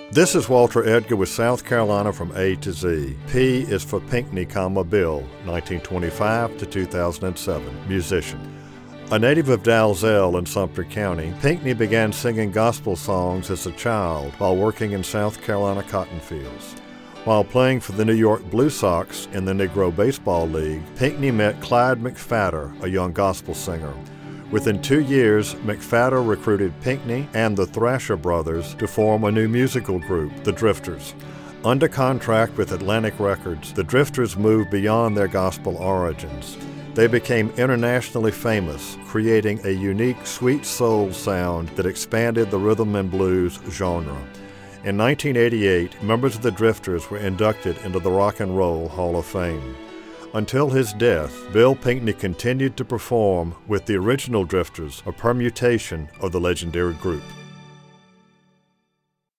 This is Walter Edgar with South Carolina from A to Z. P is for Pinckney, Bill, 1925 to 2007, musician. A native of Dalzell in Sumter County, Pinckney began singing gospel songs as a child while working in South Carolina cotton fields. While playing for the New York Blue Sox in the Negro Baseball League, Pinckney met Clyde McPhatter, a young gospel singer. Within 2 years, McPhatter recruited Pinckney and the Thrasher Brothers to form a new musical group, the Drifters. Under contract with Atlantic Records, the Drifters moved beyond their gospel origins. They became internationally famous, creating a unique sweet soul sound that expanded the rhythm and blues genre. In 1988, members of the Drifters were inducted into the Rock and Roll Hall of Fame. Until his death, Bill Pinckney continued to perform with the original Drifters, a permutation of the legendary group.